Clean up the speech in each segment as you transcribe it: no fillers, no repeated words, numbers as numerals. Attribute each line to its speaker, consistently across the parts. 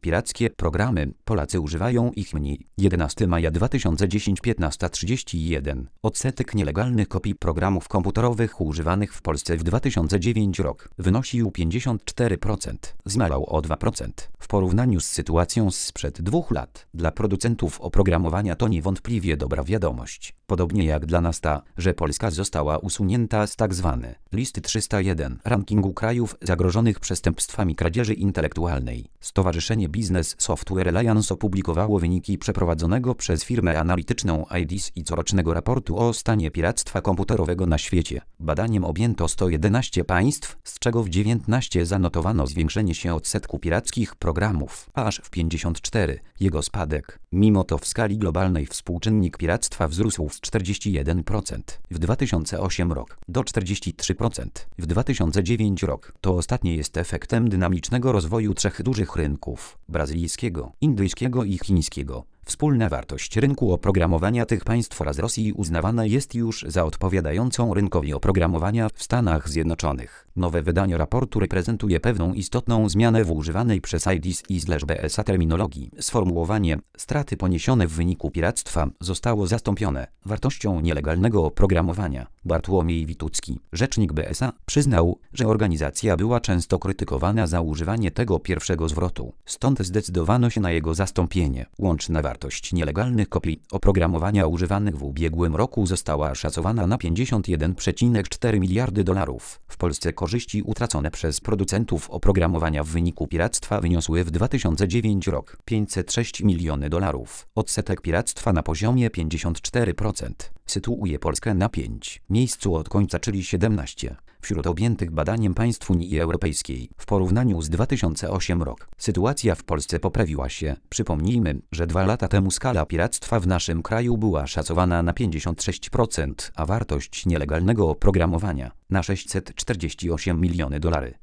Speaker 1: pirackie programy, Polacy używają ich mniej. 11 maja 2010 15:31. Odsetek nielegalnych kopii programów komputerowych używanych w Polsce w 2009 rok wynosił 54%, zmalał o 2%. W porównaniu z sytuacją sprzed 2 lat, dla producentów oprogramowania to niewątpliwie dobra wiadomość. Podobnie jak dla nas ta, że Polska została usunięta z tzw. listy 301 rankingu krajów zagrożonych przestępstwami kradzieży intelektualnej. Stowarzyszenie Business Software Alliance opublikowało wyniki przeprowadzonego przez firmę analityczną IDC i corocznego raportu o stanie piractwa komputerowego na świecie. Badaniem objęto 111 państw, z czego w 19 zanotowano zwiększenie się odsetku pirackich programów, aż w 54 jego spadek. Mimo to w skali globalnej współczynnik piractwa wzrósł z 41% w 2008 rok do 43% w 2009 rok. To ostatnie jest efektem dynamicznego rozwoju 3 dużych rynków: brazylijskiego, indyjskiego i chińskiego. Wspólna wartość rynku oprogramowania tych państw oraz Rosji uznawana jest już za odpowiadającą rynkowi oprogramowania w Stanach Zjednoczonych. Nowe wydanie raportu reprezentuje pewną istotną zmianę w używanej przez IDC/BSA terminologii. Sformułowanie "straty poniesione w wyniku piractwa" zostało zastąpione wartością nielegalnego oprogramowania. Bartłomiej Witucki, rzecznik BSA, przyznał, że organizacja była często krytykowana za używanie tego pierwszego zwrotu. Stąd zdecydowano się na jego zastąpienie. Łączna wartość nielegalnych kopii oprogramowania używanych w ubiegłym roku została szacowana na $51,4 miliardy. W Polsce korzyści utracone przez producentów oprogramowania w wyniku piractwa wyniosły w 2009 rok $506 miliony. Odsetek piractwa na poziomie 54% sytuuje Polskę na 5 miejscu od końca, czyli 17 wśród objętych badaniem państw Unii Europejskiej. W porównaniu z 2008 rok sytuacja w Polsce poprawiła się. Przypomnijmy, że 2 lata temu skala piractwa w naszym kraju była szacowana na 56%, a wartość nielegalnego oprogramowania na $648 miliony.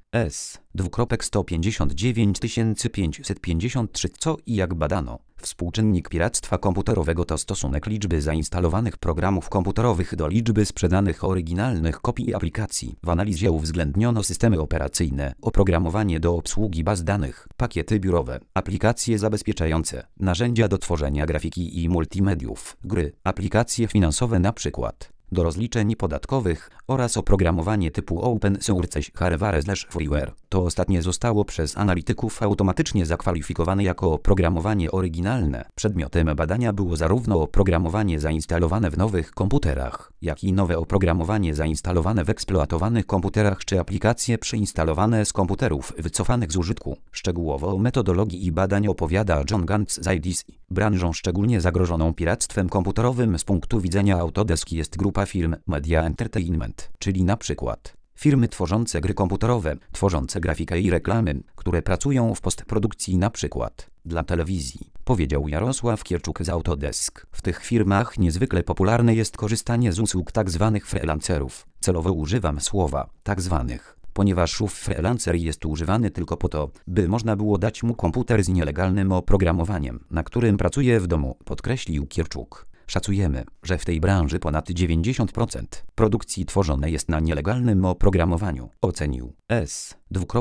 Speaker 1: S. 159 553. Co i jak badano? Współczynnik piractwa komputerowego to stosunek liczby zainstalowanych programów komputerowych do liczby sprzedanych oryginalnych kopii aplikacji. W analizie uwzględniono systemy operacyjne, oprogramowanie do obsługi baz danych, pakiety biurowe, aplikacje zabezpieczające, narzędzia do tworzenia grafiki i multimediów, gry, aplikacje finansowe np. do rozliczeń podatkowych oraz oprogramowanie typu open source hardware/freeware. To ostatnie zostało przez analityków automatycznie zakwalifikowane jako oprogramowanie oryginalne. Przedmiotem badania było zarówno oprogramowanie zainstalowane w nowych komputerach, jak i nowe oprogramowanie zainstalowane w eksploatowanych komputerach czy aplikacje przeinstalowane z komputerów wycofanych z użytku. Szczegółowo o metodologii i badań opowiada John Gantz z IDC. Branżą szczególnie zagrożoną piractwem komputerowym z punktu widzenia Autodesk jest grupa firm Media Entertainment, czyli na przykład firmy tworzące gry komputerowe, tworzące grafikę i reklamy, które pracują w postprodukcji na przykład dla telewizji, powiedział Jarosław Kierczuk z Autodesk. W tych firmach niezwykle popularne jest korzystanie z usług tzw. freelancerów. Celowo używam słowa tzw., ponieważ ów freelancer jest używany tylko po to, by można było dać mu komputer z nielegalnym oprogramowaniem, na którym pracuje w domu, podkreślił Kierczuk. Szacujemy, że w tej branży ponad 90% produkcji tworzone jest na nielegalnym oprogramowaniu, ocenił S.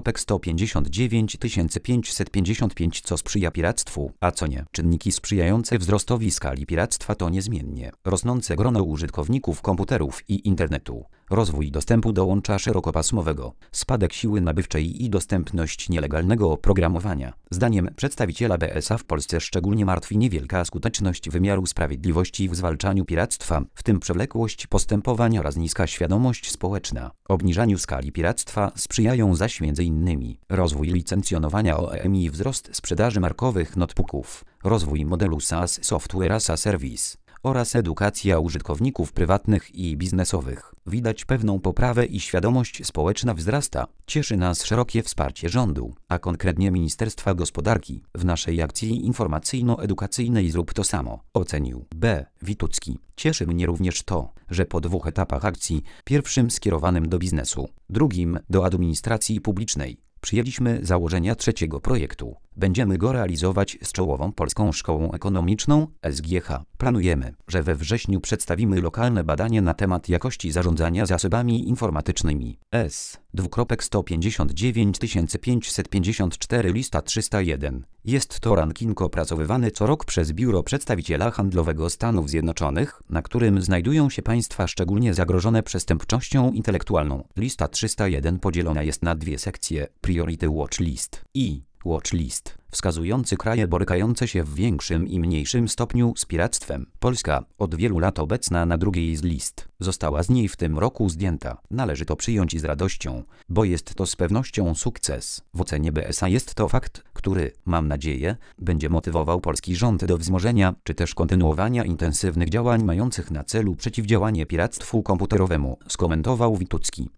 Speaker 1: 159 555. Co sprzyja piractwu, a co nie? Czynniki sprzyjające wzrostowi skali piractwa to niezmiennie rosnące grono użytkowników komputerów i internetu, rozwój dostępu do łącza szerokopasmowego, spadek siły nabywczej i dostępność nielegalnego oprogramowania. Zdaniem przedstawiciela BSA w Polsce szczególnie martwi niewielka skuteczność wymiaru sprawiedliwości w zwalczaniu piractwa, w tym przewlekłość postępowań oraz niska świadomość społeczna. Obniżaniu skali piractwa sprzyjają zaś m.in. rozwój licencjonowania OEM i wzrost sprzedaży markowych notebooków, rozwój modelu SaaS Software as a Service oraz edukacja użytkowników prywatnych i biznesowych. Widać pewną poprawę i świadomość społeczna wzrasta. Cieszy nas szerokie wsparcie rządu, a konkretnie Ministerstwa Gospodarki. W naszej akcji informacyjno-edukacyjnej Zrób to samo, ocenił B. Witucki. Cieszy mnie również to, że po 2 etapach akcji, pierwszym skierowanym do biznesu, drugim do administracji publicznej, przyjęliśmy założenia 3. projektu. Będziemy go realizować z czołową Polską Szkołą Ekonomiczną, SGH. Planujemy, że we wrześniu przedstawimy lokalne badanie na temat jakości zarządzania zasobami informatycznymi. S. 59554 lista 301. Jest to ranking opracowywany co rok przez Biuro Przedstawiciela Handlowego Stanów Zjednoczonych, na którym znajdują się państwa szczególnie zagrożone przestępczością intelektualną. Lista 301 podzielona jest na dwie sekcje: Priority Watch List i Watch List, wskazujący kraje borykające się w większym i mniejszym stopniu z piractwem. Polska, od wielu lat obecna na drugiej z list, została z niej w tym roku zdjęta. Należy to przyjąć z radością, bo jest to z pewnością sukces. W ocenie BSA jest to fakt, który, mam nadzieję, będzie motywował polski rząd do wzmożenia czy też kontynuowania intensywnych działań mających na celu przeciwdziałanie piractwu komputerowemu, skomentował Witucki.